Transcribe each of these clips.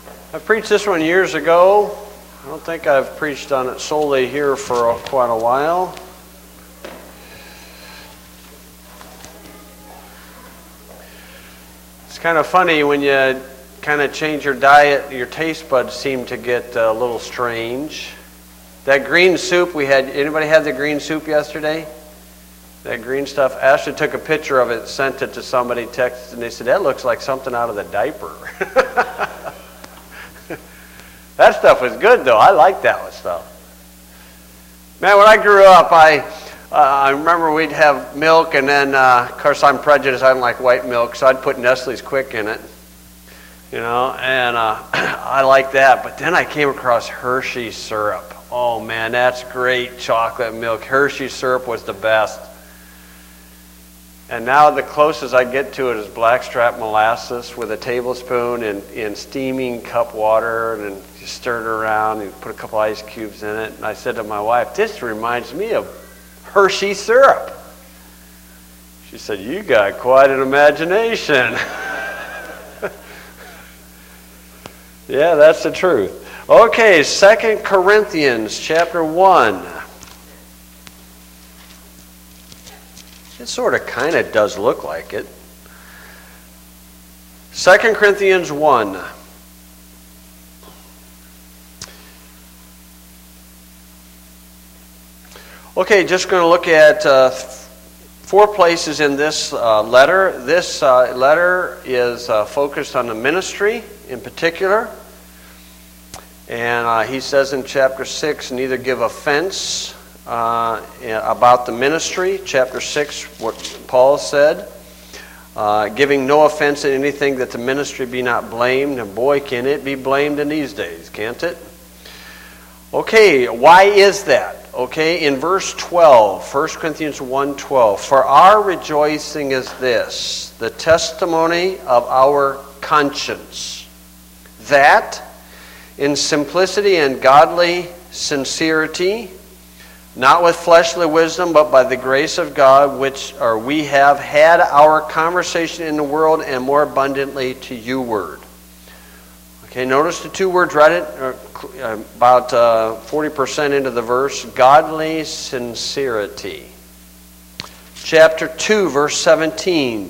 I preached this one years ago. I don't think I've preached on it solely here for quite a while. It's kind of funny when you kind of change your diet, your taste buds seem to get a little strange. That green soup we had, anybody had the green soup yesterday? That green stuff. Ashley took a picture of it, sent it to somebody, texted, and they said, that looks like something out of the diaper. That stuff was good, though. I like that stuff. Man, when I grew up, I remember we'd have milk, and then, of course, I'm prejudiced. I don't like white milk, so I'd put Nestle's Quick in it, and I like that. But then I came across Hershey syrup. Oh, man, that's great chocolate milk. Hershey syrup was the best. And now the closest I get to it is blackstrap molasses with a tablespoon in steaming cup water, and then you stir it around and put a couple ice cubes in it. And I said to my wife, this reminds me of Hershey syrup. She said, you got quite an imagination. Yeah, that's the truth. Okay, 2 Corinthians chapter 1. It sort of kind of does look like it. 2 Corinthians 1. Okay, just going to look at 4 places in this letter. This letter is focused on the ministry in particular. And he says in chapter 6, neither give offense about the ministry. Chapter 6, what Paul said. Giving no offense in anything, that the ministry be not blamed. And boy, can it be blamed in these days, can't it? Okay, why is that? Okay, in verse 12, 1 Corinthians 1:12, for our rejoicing is this, the testimony of our conscience, that in simplicity and godly sincerity, not with fleshly wisdom, but by the grace of God, we have had our conversation in the world, and more abundantly to you word. Okay, notice the 2 words right about 40% into the verse, godly sincerity. Chapter 2, verse 17.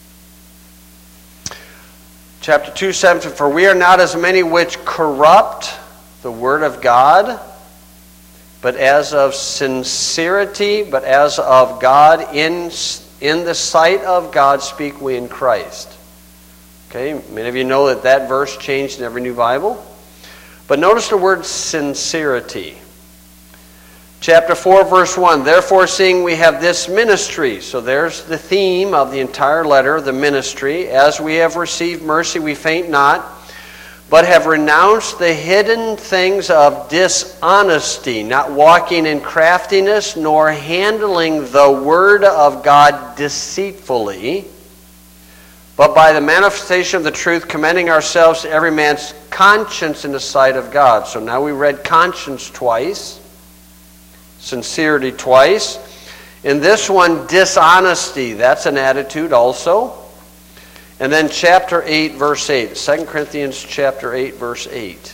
Chapter 2, 17, for we are not as many which corrupt the word of God, but as of sincerity, but as of God, in the sight of God speak we in Christ. Okay, many of you know that verse changed in every new Bible. But notice the word sincerity. Chapter 4, verse 1, therefore seeing we have this ministry. So there's the theme of the entire letter, the ministry. As we have received mercy, we faint not, but have renounced the hidden things of dishonesty, not walking in craftiness, nor handling the word of God deceitfully, but by the manifestation of the truth, commending ourselves to every man's conscience in the sight of God. So now we read conscience twice, sincerity twice. In this one, dishonesty, that's an attitude also. And then chapter 8, verse 8. 2 Corinthians chapter 8, verse 8.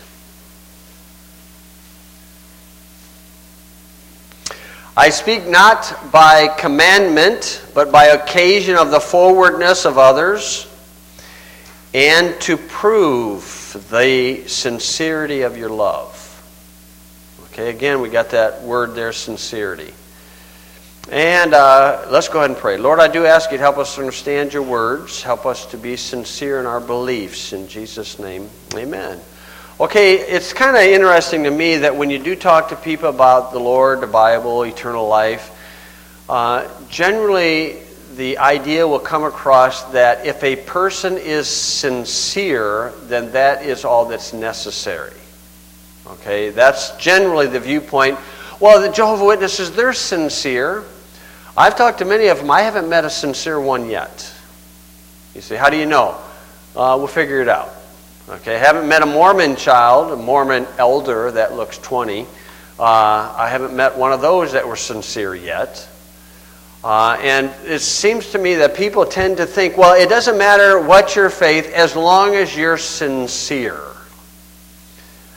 I speak not by commandment, but by occasion of the forwardness of others, and to prove the sincerity of your love. Okay, again, we got that word there, sincerity. And let's go ahead and pray. Lord, I do ask you to help us to understand your words. Help us to be sincere in our beliefs. In Jesus' name, amen. Okay, it's kind of interesting to me that when you do talk to people about the Lord, the Bible, eternal life, generally the idea will come across that if a person is sincere, then that is all that's necessary. Okay, that's generally the viewpoint. Well, the Jehovah's Witnesses, they're sincere. I've talked to many of them. I haven't met a sincere one yet. You say, how do you know? We'll figure it out. Okay, I haven't met a Mormon child, a Mormon elder that looks 20. I haven't met one of those that were sincere yet. And it seems to me that people tend to think, well, it doesn't matter what your faith as long as you're sincere.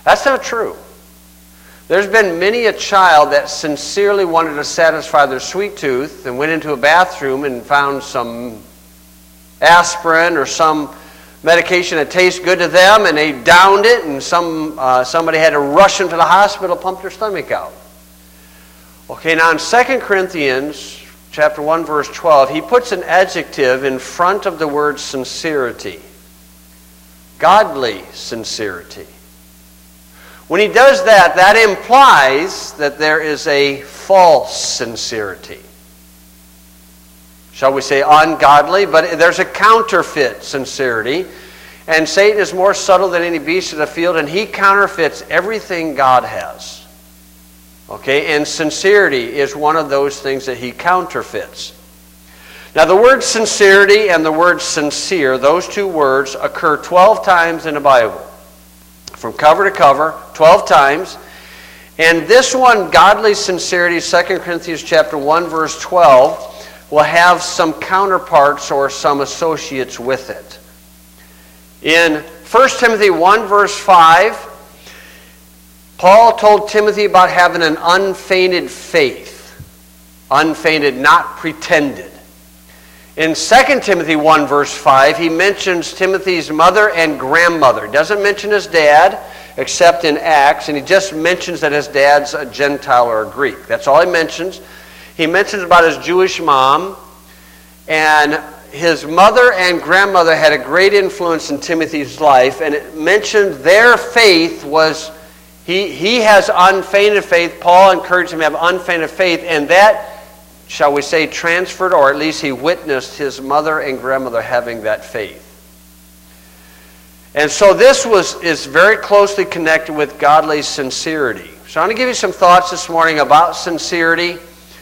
That's not true. There's been many a child that sincerely wanted to satisfy their sweet tooth and went into a bathroom and found some aspirin or some medication that tastes good to them, and they downed it, and somebody had to rush them to the hospital, pump their stomach out. Okay, now in 2 Corinthians chapter 1, verse 12, he puts an adjective in front of the word sincerity. Godly sincerity. When he does that, that implies that there is a false sincerity. Shall we say ungodly? But there's a counterfeit sincerity. And Satan is more subtle than any beast of the field, and he counterfeits everything God has. Okay, and sincerity is one of those things that he counterfeits. Now the word sincerity and the word sincere, those two words occur 12 times in the Bible. From cover to cover, 12 times. And this one, godly sincerity, 2 Corinthians chapter 1, verse 12, will have some counterparts or some associates with it. In 1 Timothy 1, verse 5, Paul told Timothy about having an unfeigned faith. Unfeigned, not pretended. In 2 Timothy 1, verse 5, he mentions Timothy's mother and grandmother. He doesn't mention his dad, except in Acts, and he just mentions that his dad's a Gentile or a Greek. That's all he mentions. He mentions about his Jewish mom, and his mother and grandmother had a great influence in Timothy's life, and it mentioned their faith was, he has unfeigned faith. Paul encouraged him to have unfeigned faith, and that, shall we say, transferred, or at least he witnessed his mother and grandmother having that faith. And so this is very closely connected with godly sincerity. So I'm going to give you some thoughts this morning about sincerity.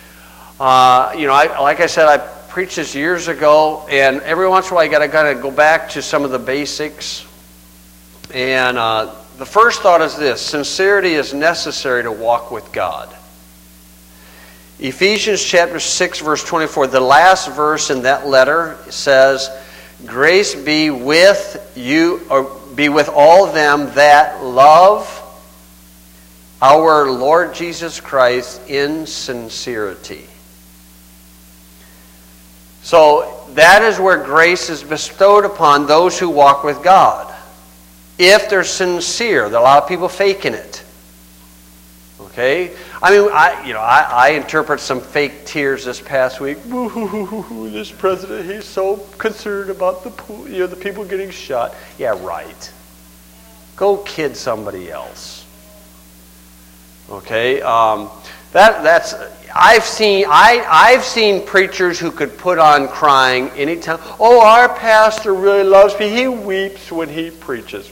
Like I said, I preached this years ago, and every once in a while you got to kind of go back to some of the basics. And the first thought is this: sincerity is necessary to walk with God. Ephesians chapter 6, verse 24, the last verse in that letter says, "Grace be with you, or be with all them that love our Lord Jesus Christ in sincerity." So that is where grace is bestowed upon those who walk with God. If they're sincere. There are a lot of people faking it. Okay? I mean, I interpret some fake tears this past week. This president, he's so concerned about the people getting shot. Yeah, right. Go kid somebody else. Okay? I've seen preachers who could put on crying anytime. Oh, our pastor really loves me. He weeps when he preaches.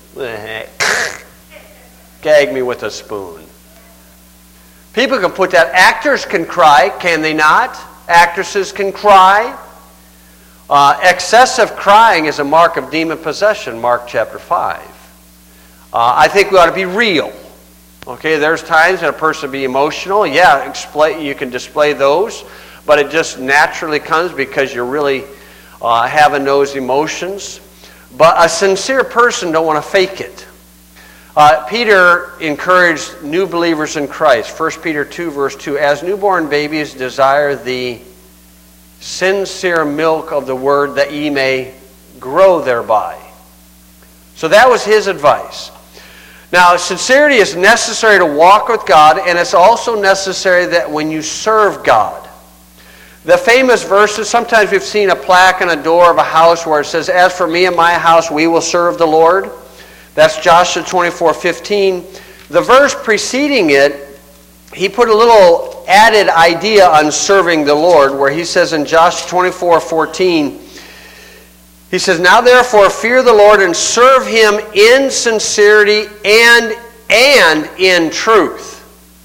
Gag me with a spoon. People can put that. Actors can cry, can they not? Actresses can cry. Excessive crying is a mark of demon possession, Mark chapter 5. I think we ought to be real. Okay, there's times that a person will be emotional. Yeah, you can display those, but it just naturally comes because you're really having those emotions. But a sincere person don't want to fake it. Peter encouraged new believers in Christ. 1 Peter 2, verse 2, "As newborn babies desire the sincere milk of the word, that ye may grow thereby." So that was his advice. Now, sincerity is necessary to walk with God, and it's also necessary that when you serve God. The famous verses, sometimes we've seen a plaque on a door of a house where it says, "As for me and my house, we will serve the Lord." That's Joshua 24:15. The verse preceding it, he put a little added idea on serving the Lord, where he says in Joshua 24:14, he says, "Now therefore fear the Lord and serve him in sincerity and in truth."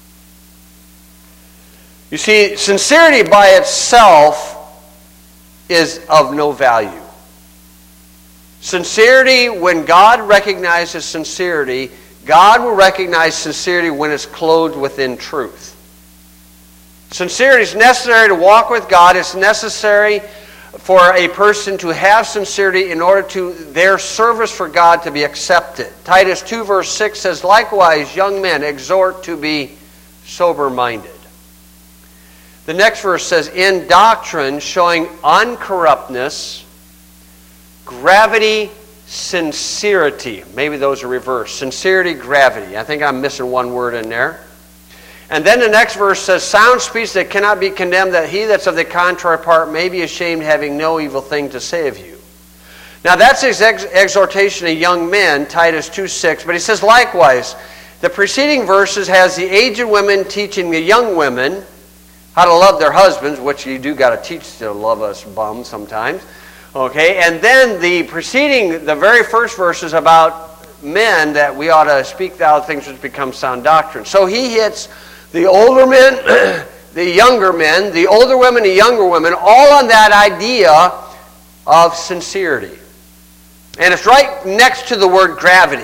You see, sincerity by itself is of no value. Sincerity, when God recognizes sincerity, God will recognize sincerity when it's clothed within truth. Sincerity is necessary to walk with God. It's necessary for a person to have sincerity in order to their service for God to be accepted. Titus 2 verse 6 says, likewise, young men, exhort to be sober-minded. The next verse says, in doctrine, showing uncorruptness, gravity, sincerity. Maybe those are reversed. Sincerity, gravity. I think I'm missing one word in there. And then the next verse says, sound speech that cannot be condemned, that he that's of the contrary part may be ashamed, having no evil thing to say of you. Now that's his exhortation to young men, Titus 2:6. But he says, likewise, the preceding verses has the aged women teaching the young women how to love their husbands, which you do got to teach to love us bums sometimes. Okay, and then the very first verse is about men, that we ought to speak thou things which become sound doctrine. So he hits the older men, the younger men, the older women, the younger women, all on that idea of sincerity. And it's right next to the word gravity.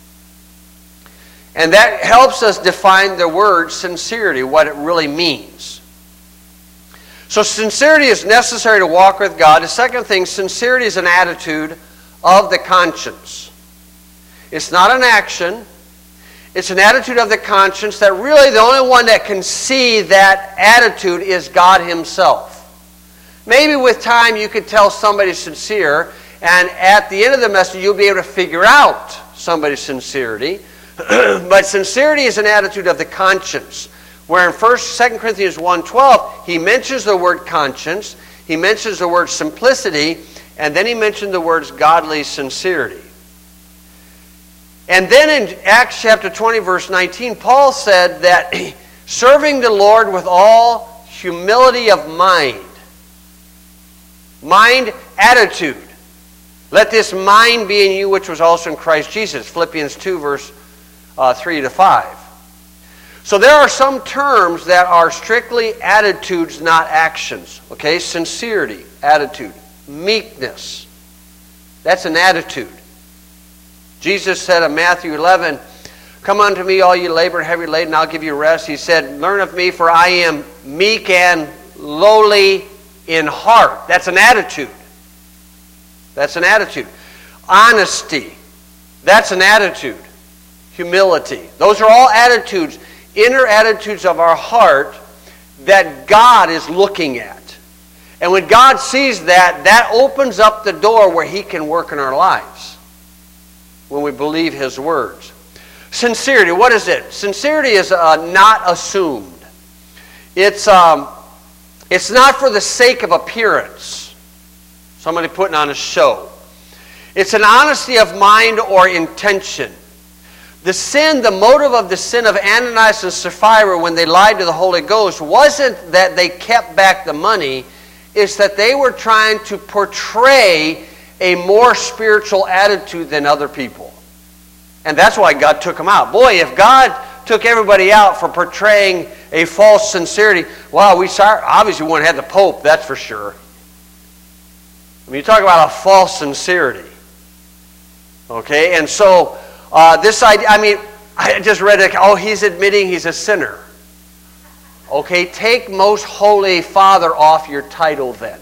And that helps us define the word sincerity, what it really means. So sincerity is necessary to walk with God. The second thing, sincerity is an attitude of the conscience. It's not an action. It's an attitude of the conscience that really the only one that can see that attitude is God Himself. Maybe with time you could tell somebody's sincere, and at the end of the message you'll be able to figure out somebody's sincerity. But sincerity is an attitude of the conscience. Where in 2 Corinthians 1:12, he mentions the word conscience, he mentions the word simplicity, and then he mentioned the words godly sincerity. And then in Acts chapter 20, verse 19, Paul said that serving the Lord with all humility of mind, attitude. Let this mind be in you which was also in Christ Jesus. Philippians 2, verse 3 to 5. So there are some terms that are strictly attitudes, not actions. Okay, sincerity, attitude. Meekness, that's an attitude. Jesus said in Matthew 11, come unto me, all you labor and heavy laden, and I'll give you rest. He said, learn of me, for I am meek and lowly in heart. That's an attitude. That's an attitude. Honesty, that's an attitude. Humility, those are all attitudes, inner attitudes of our heart that God is looking at. And when God sees that, that opens up the door where He can work in our lives when we believe His words. Sincerity, what is it? Sincerity is not assumed. It's not for the sake of appearance. Somebody putting on a show. It's an honesty of mind or intention. The motive of the sin of Ananias and Sapphira when they lied to the Holy Ghost wasn't that they kept back the money. It's that they were trying to portray a more spiritual attitude than other people. And that's why God took them out. Boy, if God took everybody out for portraying a false sincerity, wow, we obviously wouldn't have the Pope, that's for sure. I mean, you talk about a false sincerity. Okay, and so this idea, I mean, I just read it, he's admitting he's a sinner. Okay, take Most Holy Father off your title then.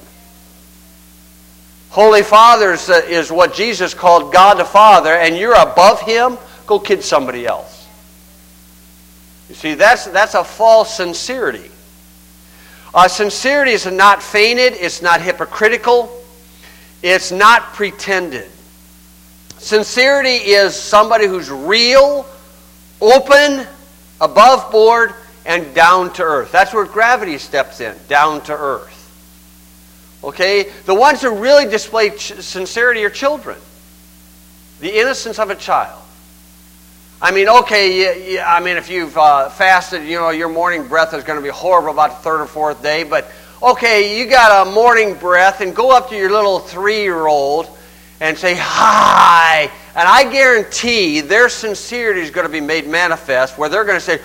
Holy Father is what Jesus called God the Father, and you're above Him, go kid somebody else. You see, that's a false sincerity. Sincerity is not feigned, it's not hypocritical, it's not pretended. Sincerity is somebody who's real, open, above board, and down to earth. That's where gravity steps in, down to earth. Okay? The ones who really display sincerity are children. The innocence of a child. I mean, okay, if you've fasted, your morning breath is going to be horrible about the third or fourth day, but okay, you got a morning breath, and go up to your little 3-year-old and say, hi, and I guarantee their sincerity is going to be made manifest, where they're going to say,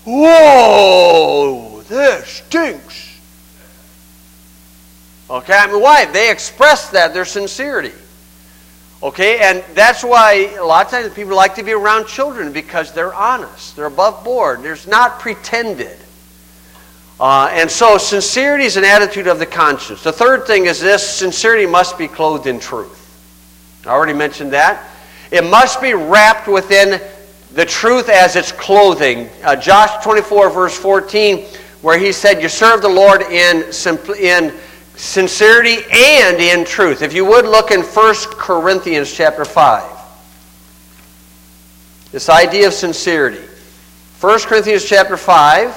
whoa, this stinks. Okay, I mean, why? They express their sincerity. Okay, and that's why a lot of times people like to be around children, because they're honest, they're above board, there's not pretended. And so sincerity is an attitude of the conscience. The third thing is this: sincerity must be clothed in truth. I already mentioned that. It must be wrapped within the truth as its clothing. Joshua 24, verse 14, where he said, you serve the Lord in sincerity and in truth. If you would, look in 1 Corinthians chapter 5. This idea of sincerity. 1 Corinthians chapter 5.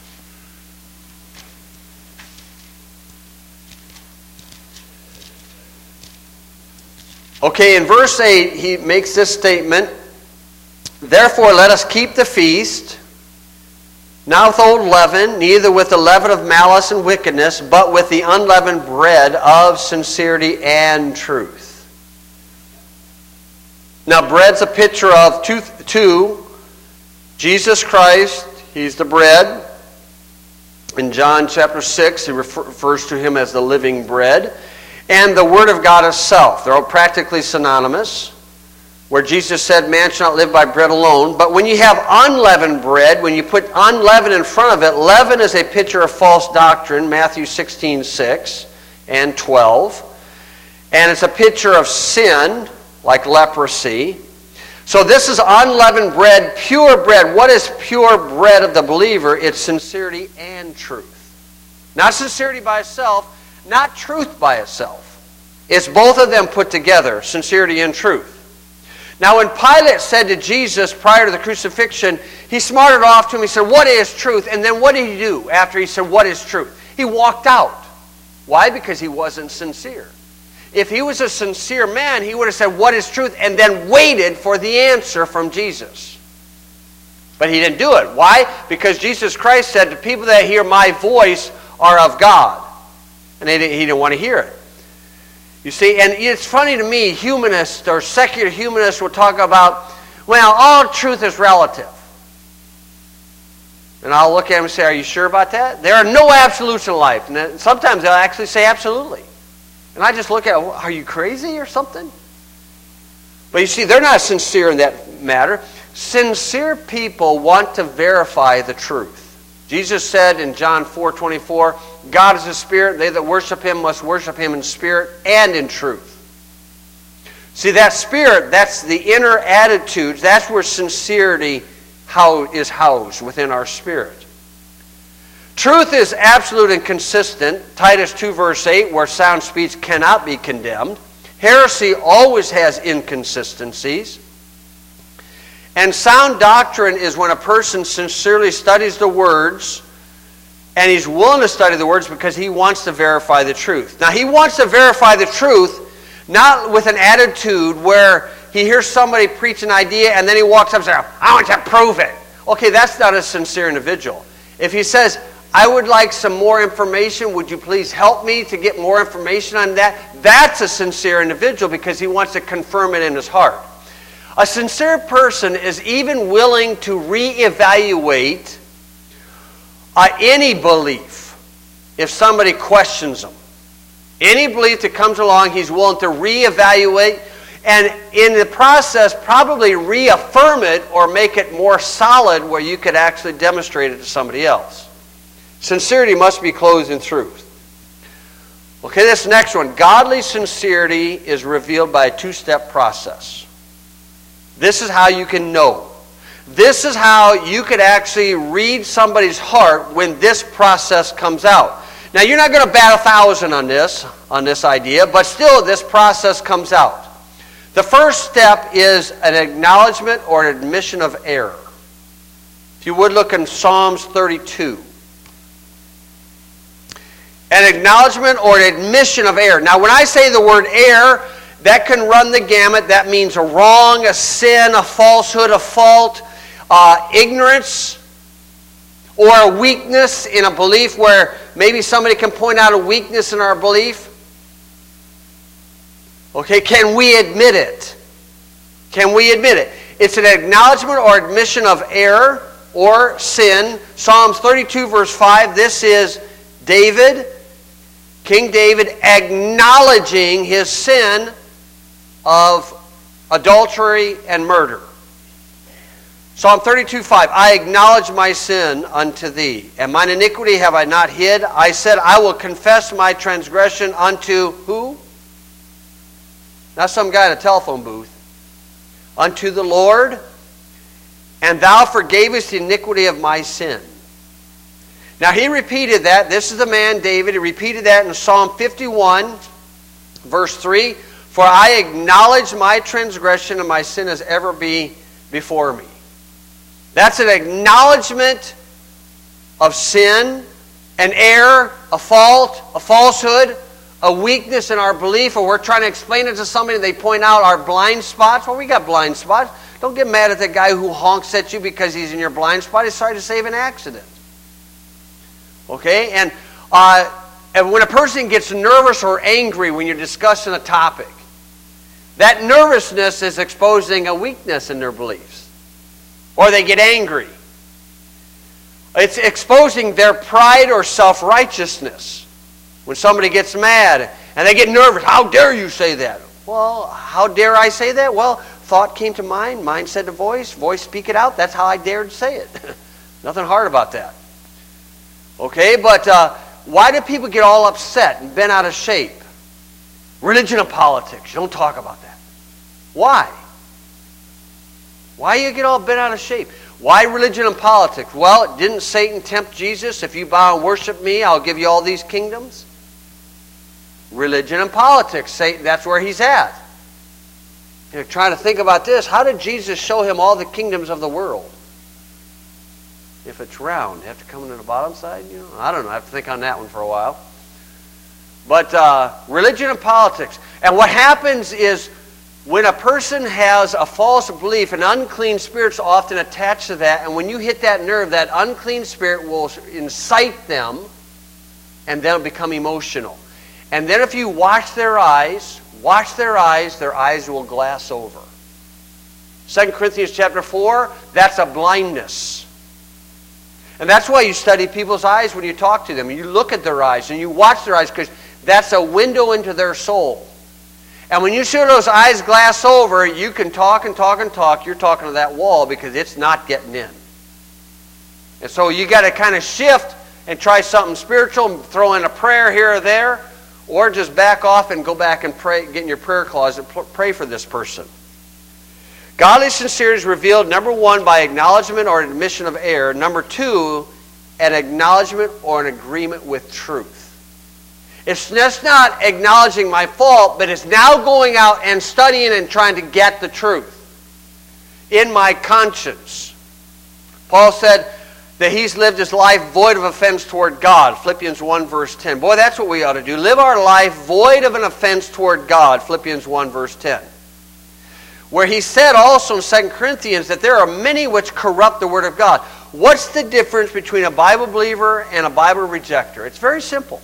Okay, in verse 8, he makes this statement: therefore let us keep the feast, not with old leaven, neither with the leaven of malice and wickedness, but with the unleavened bread of sincerity and truth. Now, bread's a picture of two. Jesus Christ, He's the bread. In John chapter 6, he refers to Him as the living bread. And the Word of God itself. They're all practically synonymous. Where Jesus said, man shall not live by bread alone. But when you have unleavened bread, when you put unleavened in front of it, leaven is a picture of false doctrine, Matthew 16:6 and 12. And it's a picture of sin, like leprosy. So this is unleavened bread, pure bread. What is pure bread of the believer? It's sincerity and truth. Not sincerity by itself, not truth by itself. It's both of them put together, sincerity and truth. Now when Pilate said to Jesus prior to the crucifixion, he smarted off to him, he said, what is truth? And then what did he do after he said, what is truth? He walked out. Why? Because he wasn't sincere. If he was a sincere man, he would have said, what is truth? And then waited for the answer from Jesus. But he didn't do it. Why? Because Jesus Christ said, the people that hear my voice are of God. And he didn't want to hear it. You see, and it's funny to me, humanists or secular humanists will talk about, well, all truth is relative. And I'll look at them and say, are you sure about that? There are no absolutes in life. And then sometimes they'll actually say absolutely. And I just look at them, are you crazy or something? But you see, they're not sincere in that matter. Sincere people want to verify the truth. Jesus said in John 4:24, God is a spirit. They that worship Him must worship Him in spirit and in truth. See, that spirit, that's the inner attitudes. That's where sincerity is housed within our spirit. Truth is absolute and consistent. Titus 2 verse 8, where sound speech cannot be condemned. Heresy always has inconsistencies. And sound doctrine is when a person sincerely studies the words, and he's willing to study the words because he wants to verify the truth. Now, he wants to verify the truth not with an attitude where he hears somebody preach an idea and then he walks up and says, I want to prove it. Okay, that's not a sincere individual. If he says, I would like some more information, would you please help me to get more information on that? That's a sincere individual because he wants to confirm it in his heart. A sincere person is even willing to reevaluate any belief if somebody questions them. Any belief that comes along, he's willing to reevaluate and in the process probably reaffirm it or make it more solid where you could actually demonstrate it to somebody else. Sincerity must be clothed in truth. Okay, this next one. Godly sincerity is revealed by a two-step process. This is how you can know. This is how you could actually read somebody's heart when this process comes out. Now, you're not going to bat 1,000 on this idea, but still this process comes out. The first step is an acknowledgement or an admission of error. If you would look in Psalms 32. An acknowledgement or an admission of error. Now, when I say the word error, that can run the gamut. That means a wrong, a sin, a falsehood, a fault, ignorance, or a weakness in a belief where maybe somebody can point out a weakness in our belief. Okay, can we admit it? Can we admit it? It's an acknowledgement or admission of error or sin. Psalms 32 verse 5, this is David, King David, acknowledging his sin of adultery and murder. Psalm 32:5, I acknowledge my sin unto thee, and mine iniquity have I not hid. I said, I will confess my transgression unto who? Not some guy in a telephone booth. Unto the Lord, and thou forgavest the iniquity of my sin. Now he repeated that. This is the man David. He repeated that in Psalm 51, verse 3. For I acknowledge my transgression, and my sin is ever before me. That's an acknowledgement of sin, an error, a fault, a falsehood, a weakness in our belief, or we're trying to explain it to somebody and they point out our blind spots. Well, we got blind spots. Don't get mad at the guy who honks at you because he's in your blind spot. He's sorry to save an accident. Okay? And when a person gets nervous or angry when you're discussing a topic, that nervousness is exposing a weakness in their beliefs. Or they get angry. It's exposing their pride or self-righteousness. When somebody gets mad and they get nervous, how dare you say that? Well, how dare I say that? Well, thought came to mind, mind said to voice speak it out. That's how I dared say it. Nothing hard about that. Okay, but why do people get all upset and bent out of shape? Religion and politics. You don't talk about that. Why? Why do you get all bent out of shape? Why religion and politics? Well, didn't Satan tempt Jesus? If you bow and worship me, I'll give you all these kingdoms. Religion and politics. Satan, that's where he's at. You're trying to think about this. How did Jesus show him all the kingdoms of the world? If it's round, you have to come in on the bottom side? You know, I don't know. I have to think on that one for a while. But religion and politics. And what happens is, when a person has a false belief, an unclean spirit's often attached to that, and when you hit that nerve, that unclean spirit will incite them, and they'll become emotional. And then if you watch their eyes, their eyes will glass over. 2 Corinthians chapter 4, that's a blindness. And that's why you study people's eyes when you talk to them. You look at their eyes, and you watch their eyes, because that's a window into their soul. And when you see those eyes glass over, you can talk and talk and talk. You're talking to that wall because it's not getting in. And so you got to kind of shift and try something spiritual, throw in a prayer here or there, or just back off and go back and pray, get in your prayer closet, pray for this person. Godly sincerity is revealed, number one, by acknowledgement or admission of error. Number two, an acknowledgement or an agreement with truth. It's just not acknowledging my fault, but it's now going out and studying and trying to get the truth in my conscience. Paul said that he's lived his life void of offense toward God. Philippians 1 verse 10. Boy, that's what we ought to do. Live our life void of an offense toward God. Philippians 1 verse 10. Where he said also in 2 Corinthians that there are many which corrupt the word of God. What's the difference between a Bible believer and a Bible rejecter? It's very simple.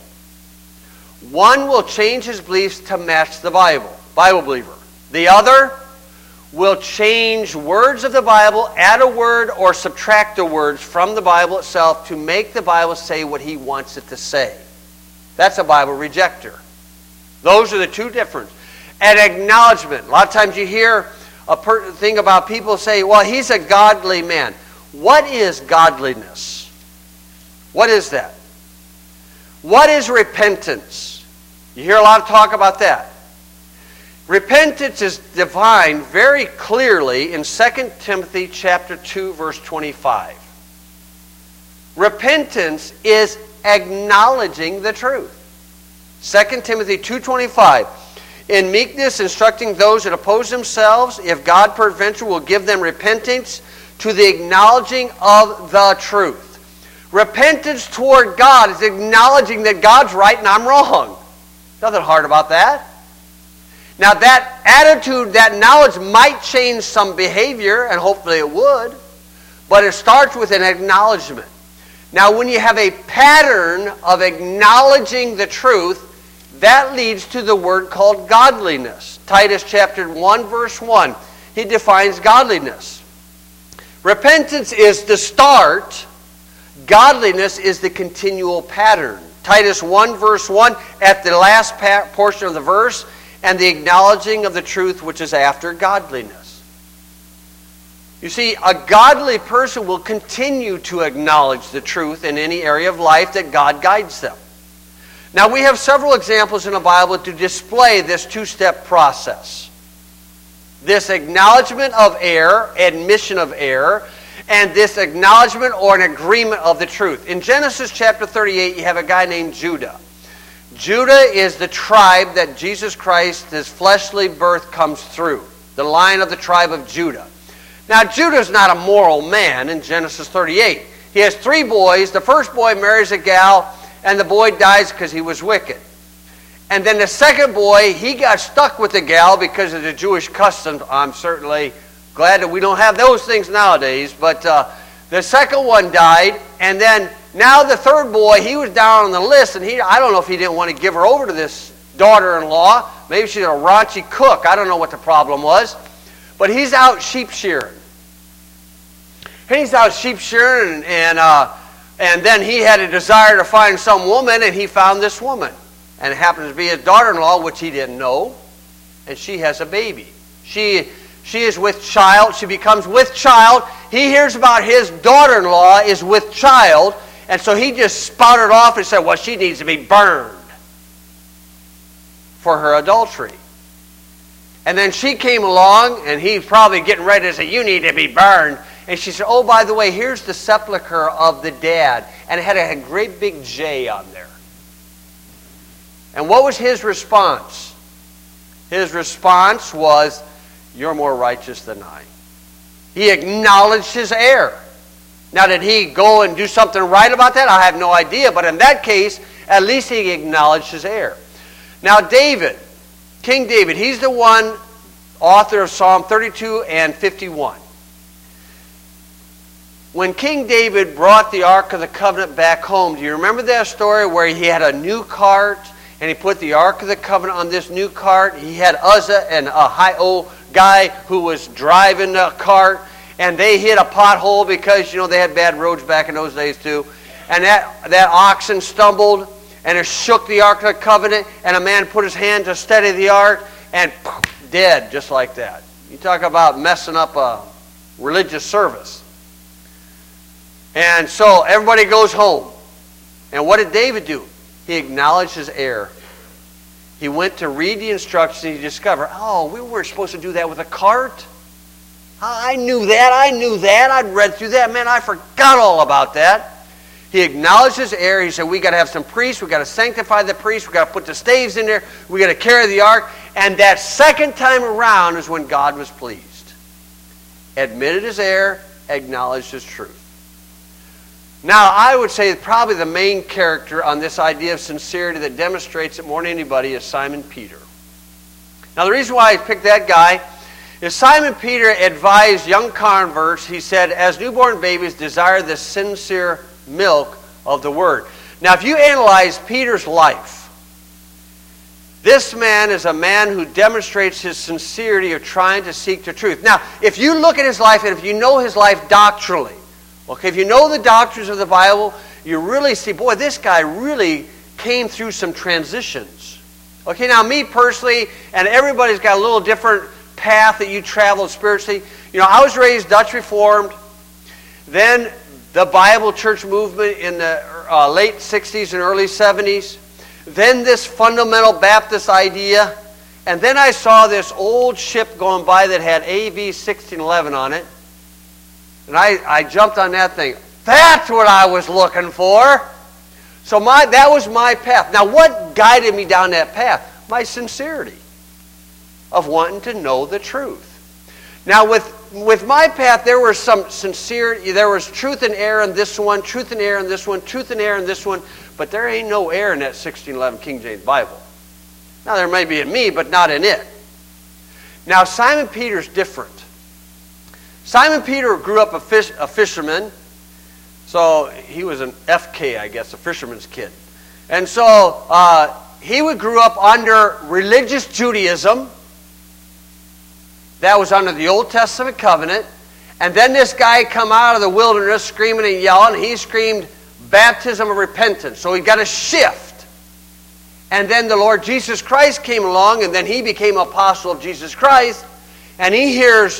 One will change his beliefs to match the Bible believer. The other will change words of the Bible, add a word or subtract the words from the Bible itself to make the Bible say what he wants it to say. That's a Bible rejecter. Those are the two differences. An acknowledgement. A lot of times you hear a thing about people say, well, he's a godly man. What is godliness? What is that? What is repentance? You hear a lot of talk about that. Repentance is defined very clearly in 2 Timothy chapter 2, verse 25. Repentance is acknowledging the truth. 2 Timothy 2:25. In meekness instructing those that oppose themselves, if God peradventure will give them repentance to the acknowledging of the truth. Repentance toward God is acknowledging that God's right and I'm wrong. Nothing hard about that. Now that attitude, that knowledge might change some behavior, and hopefully it would, but it starts with an acknowledgement. Now when you have a pattern of acknowledging the truth, that leads to the word called godliness. Titus chapter 1 verse 1, he defines godliness. Repentance is the start. Godliness is the continual pattern. Titus 1 verse 1 at the last portion of the verse, and the acknowledging of the truth which is after godliness. You see, a godly person will continue to acknowledge the truth in any area of life that God guides them. Now, we have several examples in the Bible to display this two-step process. This acknowledgement of error, admission of error, and this acknowledgement or an agreement of the truth. In Genesis chapter 38, you have a guy named Judah. Judah is the tribe that Jesus Christ, his fleshly birth, comes through. The line of the tribe of Judah. Now, Judah's not a moral man in Genesis 38. He has 3 boys. The first boy marries a gal, and the boy dies because he was wicked. And then the second boy, he got stuck with the gal because of the Jewish customs. I'm certainly glad that we don't have those things nowadays. But the second one died, and then now the third boy, he was down on the list, and I don't know if he didn't want to give her over to this daughter-in-law. Maybe she's a raunchy cook. I don't know what the problem was. But he's out sheep shearing. He's out sheep shearing, and then he had a desire to find some woman, and he found this woman. And it happens to be his daughter-in-law, which he didn't know. And she has a baby. She is with child. She becomes with child. He hears about his daughter-in-law is with child. And so he just spouted off and said, well, she needs to be burned for her adultery. And then she came along, and he's probably getting ready to say, you need to be burned. And she said, oh, by the way, here's the sepulcher of the dad. And it had a great big J on there. And what was his response? His response was, you're more righteous than I. He acknowledged his error. Now, did he go and do something right about that? I have no idea. But in that case, at least he acknowledged his error. Now, David, King David, he's the one author of Psalm 32 and 51. When King David brought the Ark of the Covenant back home, do you remember that story where he had a new cart and he put the Ark of the Covenant on this new cart? He had Uzzah and Ahio guy who was driving the cart, and they hit a pothole because, they had bad roads back in those days too. And that oxen stumbled, and it shook the Ark of the Covenant, and a man put his hand to steady the Ark, and dead, just like that. You talk about messing up a religious service. And so everybody goes home. And what did David do? He acknowledged his error. He went to read the instructions, and he discovered, oh, we weren't supposed to do that with a cart. I knew that. I'd read through that. Man, I forgot all about that. He acknowledged his error. He said, we got to have some priests. We got to sanctify the priests. We got to put the staves in there. We got to carry the ark. And that second time around is when God was pleased. Admitted his error, acknowledged his truth. Now, I would say probably the main character on this idea of sincerity that demonstrates it more than anybody is Simon Peter. Now, the reason why I picked that guy is Simon Peter advised young converts. He said, as newborn babies desire the sincere milk of the Word. Now, if you analyze Peter's life, this man is a man who demonstrates his sincerity of trying to seek the truth. Now, if you look at his life, and if you know his life doctrinally, okay, if you know the doctrines of the Bible, you really see, boy, this guy really came through some transitions. Okay, now me personally, and everybody's got a little different path that you traveled spiritually. I was raised Dutch Reformed, then the Bible church movement in the late 60s and early 70s, then this fundamental Baptist idea, and then I saw this old ship going by that had AV 1611 on it. And I jumped on that thing. That's what I was looking for. So that was my path. Now, what guided me down that path? My sincerity of wanting to know the truth. Now, with my path, there was some sincerity. There was truth and error in this one, truth and error in this one, truth and error in this one. But there ain't no error in that 1611 King James Bible. Now, there may be in me, but not in it. Now, Simon Peter's different. Simon Peter grew up a fisherman, so he was an FK, I guess, a fisherman's kid. And so he grew up under religious Judaism. That was under the Old Testament covenant. And then this guy come out of the wilderness screaming and yelling. He screamed baptism of repentance. So he got a shift. And then the Lord Jesus Christ came along, and then he became apostle of Jesus Christ. And he hears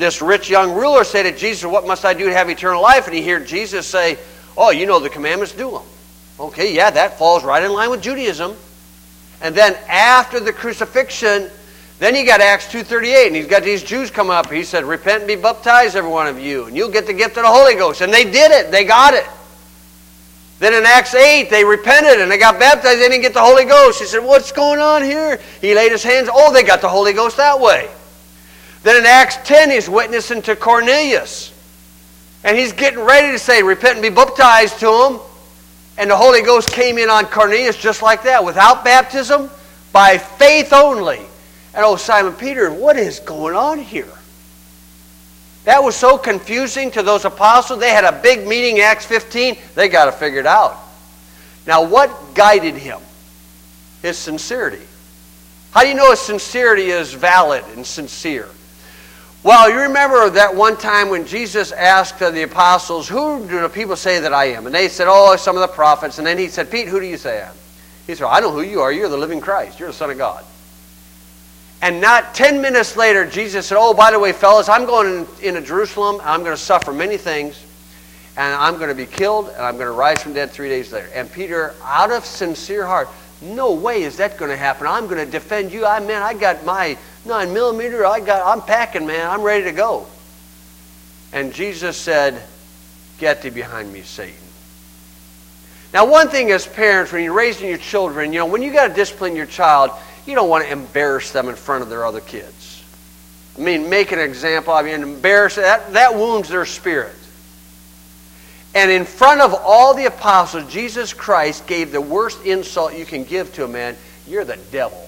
this rich young ruler say to Jesus, what must I do to have eternal life? And he heard Jesus say, oh, you know the commandments, do them. Okay, yeah, that falls right in line with Judaism. And then after the crucifixion, then you got Acts 2:38, and he's got these Jews come up. He said, repent and be baptized, every one of you, and you'll get the gift of the Holy Ghost. And they did it. They got it. Then in Acts 8, they repented, and they got baptized. They didn't get the Holy Ghost. He said, what's going on here? He laid his hands. Oh, they got the Holy Ghost that way. Then in Acts 10, he's witnessing to Cornelius. And he's getting ready to say, repent and be baptized to him. And the Holy Ghost came in on Cornelius just like that, without baptism, by faith only. And oh, Simon Peter, what is going on here? That was so confusing to those apostles. They had a big meeting, Acts 15. They got to figure it out. Now, what guided him? His sincerity. How do you know his sincerity is valid and sincere? Well, you remember that one time when Jesus asked the apostles, who do the people say that I am? And they said, oh, some of the prophets. And then he said, Pete, who do you say I am? He said, I know who you are. You're the living Christ. You're the Son of God. And not 10 minutes later, Jesus said, oh, by the way, fellas, I'm going into Jerusalem. I'm going to suffer many things. And I'm going to be killed. And I'm going to rise from the dead 3 days later. And Peter, out of sincere heart, no way is that going to happen. I'm going to defend you. I got my 9mm. I'm packing, man. I'm ready to go. And Jesus said, get thee behind me, Satan. Now, one thing as parents, when you're raising your children, when you got to discipline your child, you don't want to embarrass them in front of their other kids. I mean, make an example. Embarrass that wounds their spirit. And in front of all the apostles, Jesus Christ gave the worst insult you can give to a man. You're the devil.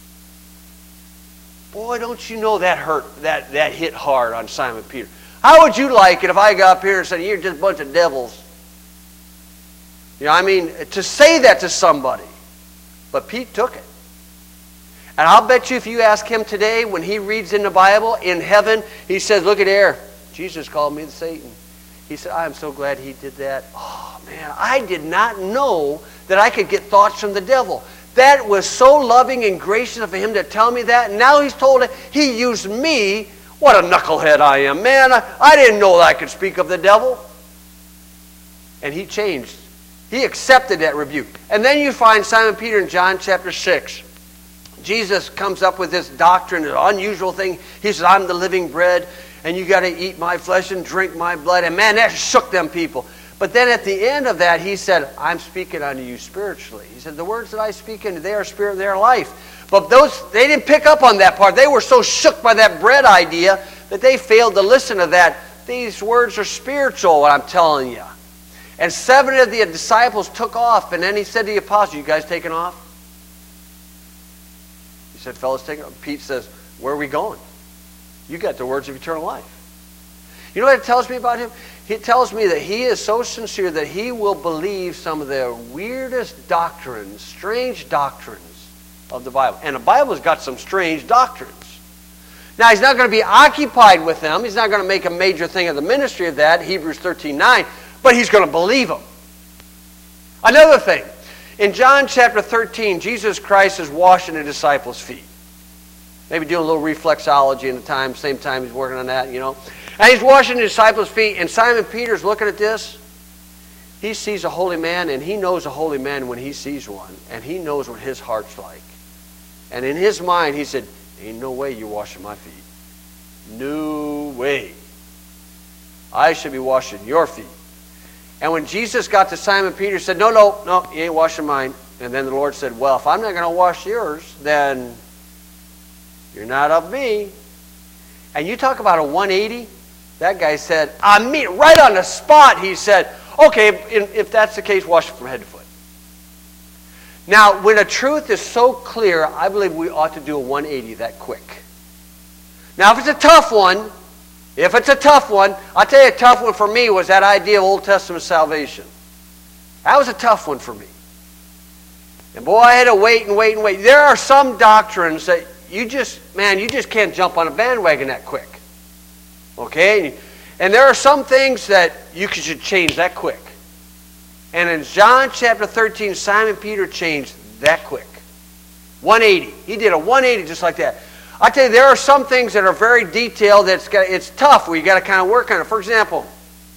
Boy, don't you know that hurt, that hit hard on Simon Peter. How would you like it if I got up here and said, you're just a bunch of devils? To say that to somebody. But Pete took it. And I'll bet you if you ask him today, when he reads in the Bible, in heaven, he says, look at there. Jesus called me Satan. He said, I'm so glad he did that. Oh, man, I did not know that I could get thoughts from the devil. That was so loving and gracious of him to tell me that. And now he's told it. He used me. What a knucklehead I am. Man, I didn't know that I could speak of the devil. And he changed. He accepted that rebuke. And then you find Simon Peter in John chapter 6. Jesus comes up with this doctrine, an unusual thing. He says, I'm the living bread, and you got to eat my flesh and drink my blood. And man, that shook them people. But then at the end of that, he said, I'm speaking unto you spiritually. He said, the words that I speak unto, they are spirit, they are life. But they didn't pick up on that part. They were so shook by that bread idea that they failed to listen to that. These words are spiritual, what I'm telling you. And 7 of the disciples took off, and then he said to the apostles, you guys taking off? He said, fellas, take off. Pete says, where are we going? You got the words of eternal life. You know what it tells me about him? It tells me that he is so sincere that he will believe some of the weirdest doctrines, strange doctrines of the Bible. And the Bible's got some strange doctrines. Now, he's not going to be occupied with them. He's not going to make a major thing of the ministry of that, Hebrews 13:9, but he's going to believe them. Another thing, in John chapter 13, Jesus Christ is washing the disciples' feet. Maybe doing a little reflexology in the same time he's working on that, And he's washing the disciples' feet, and Simon Peter's looking at this. He sees a holy man, and he knows a holy man when he sees one, and he knows what his heart's like. And in his mind, he said, ain't no way you're washing my feet. No way. I should be washing your feet. And when Jesus got to Simon Peter, he said, no, you ain't washing mine. And then the Lord said, well, if I'm not going to wash yours, then you're not of me. And you talk about a 180. That guy said, right on the spot, he said, okay, if that's the case, wash it from head to foot. Now, when a truth is so clear, I believe we ought to do a 180 that quick. Now, if it's a tough one, I'll tell you a tough one for me was that idea of Old Testament salvation. That was a tough one for me. And boy, I had to wait and wait and wait. There are some doctrines that you just can't jump on a bandwagon that quick. Okay? And there are some things that you should change that quick. And in John chapter 13, Simon Peter changed that quick. 180. He did a 180 just like that. I tell you, there are some things that are very detailed. It's tough. We got to kind of work on it. For example,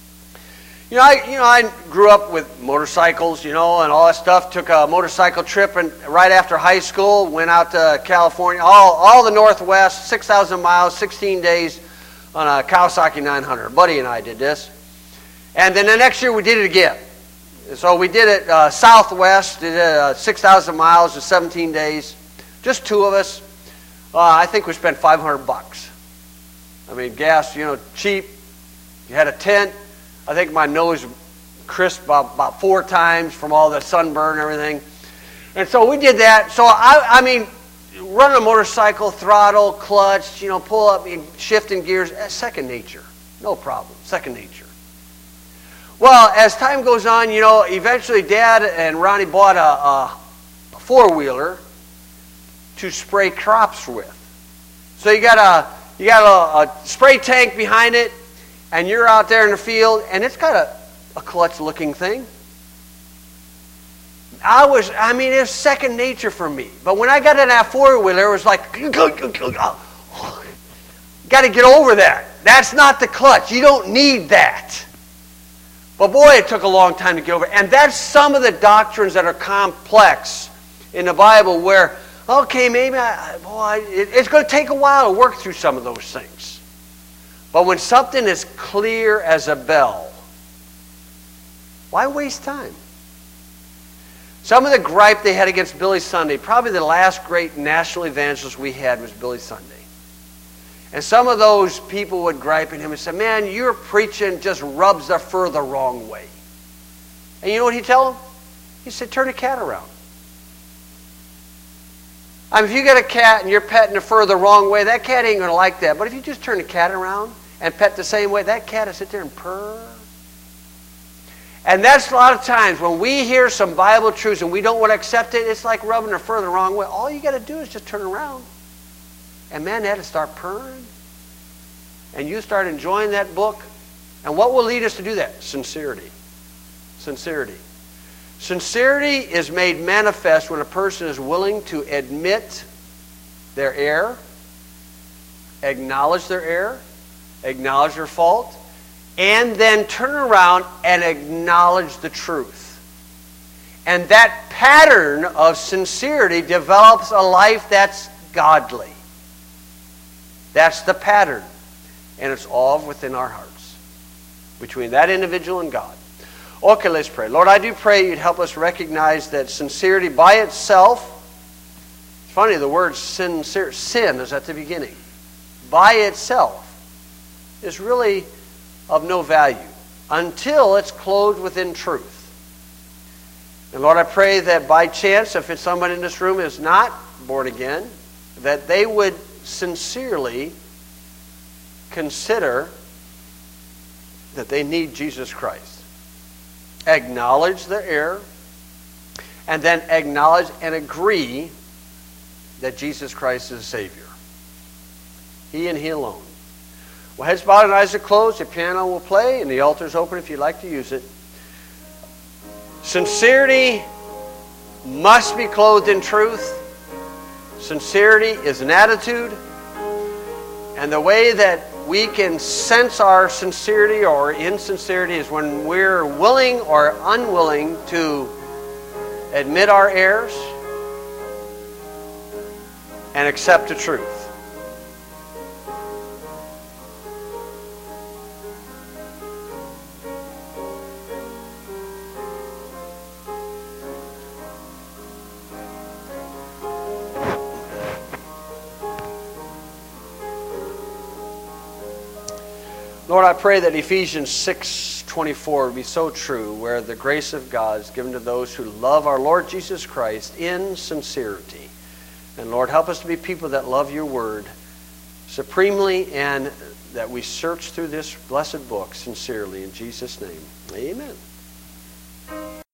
I grew up with motorcycles, and all that stuff. Took a motorcycle trip, and right after high school, went out to California, all the Northwest, 6,000 miles, 16 days on a Kawasaki 900. A buddy and I did this, and then the next year we did it again. So we did it Southwest, did it 6,000 miles in 17 days, just two of us. I think we spent $500. I mean, gas, cheap. You had a tent. I think my nose crisped about 4 times from all the sunburn and everything. And so we did that. So, I mean, running a motorcycle, throttle, clutch, pull up, shifting gears, second nature. No problem. Second nature. Well, as time goes on, eventually Dad and Ronnie bought a four-wheeler to spray crops with. So you got a spray tank behind it, and you're out there in the field, and it's got a clutch-looking thing. It's second nature for me. But when I got in that four-wheeler, it was like, got to get over that. That's not the clutch. You don't need that. But boy, it took a long time to get over it. And that's some of the doctrines that are complex in the Bible where, okay, maybe it's going to take a while to work through some of those things. But when something is clear as a bell, why waste time? Some of the gripe they had against Billy Sunday, probably the last great national evangelist we had was Billy Sunday. And some of those people would gripe at him and say, man, your preaching just rubs the fur the wrong way. And you know what he'd tell them? He said, turn the cat around. If you get a cat and you're petting the fur the wrong way, that cat ain't going to like that. But if you just turn the cat around and pet the same way, that cat will sit there and purr. And that's a lot of times when we hear some Bible truths and we don't want to accept it, it's like rubbing the fur the wrong way. All you got to do is just turn around. And man, that'll start purring. And you start enjoying that book. And what will lead us to do that? Sincerity. Sincerity. Sincerity is made manifest when a person is willing to admit their error, acknowledge their error, acknowledge their fault, and then turn around and acknowledge the truth. And that pattern of sincerity develops a life that's godly. That's the pattern. And it's all within our hearts, between that individual and God. Okay, let's pray. Lord, I do pray you'd help us recognize that sincerity by itself, it's funny, the word sincere, sin is at the beginning, by itself is really of no value until it's clothed within truth. And Lord, I pray that by chance, if it's somebody in this room is not born again, that they would sincerely consider that they need Jesus Christ. Acknowledge their error, and then acknowledge and agree that Jesus Christ is Savior. He and He alone. Well, heads bowed and eyes are closed. The piano will play, and the altar is open if you'd like to use it. Sincerity must be clothed in truth. Sincerity is an attitude. And the way that we can sense our sincerity or insincerity is when we're willing or unwilling to admit our errors and accept the truth. Lord, I pray that Ephesians 6:24 would be so true, where the grace of God is given to those who love our Lord Jesus Christ in sincerity. And Lord, help us to be people that love your word supremely, and that we search through this blessed book sincerely. In Jesus' name, amen.